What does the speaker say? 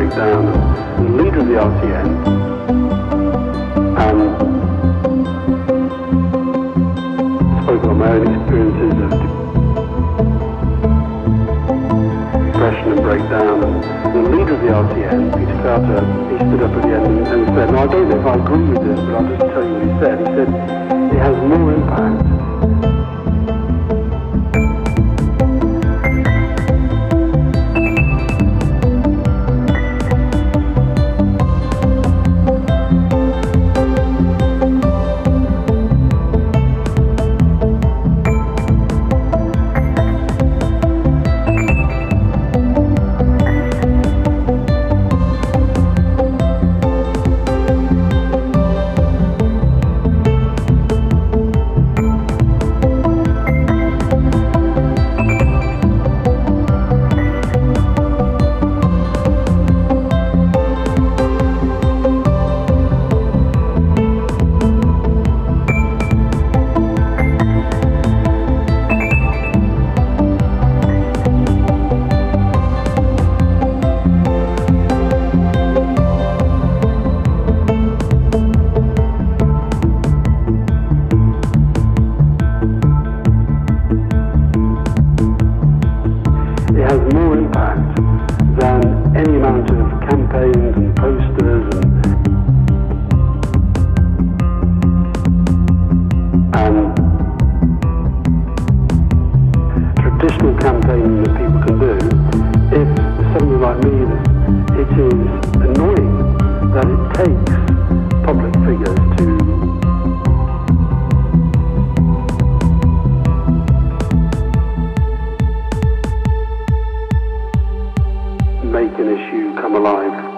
breakdown, and the leader of the RTN, spoke about my own experiences of depression and breakdown, and the leader of the RTN, Peter Carter, he stood up at the end and said, now I don't know if I agree with this, but I'll just tell you what he said. He said, it has more impact than any amount of campaigns and posters and traditional campaigning that people can do. If somebody like me, it is annoying that it takes public figures to make an issue come alive.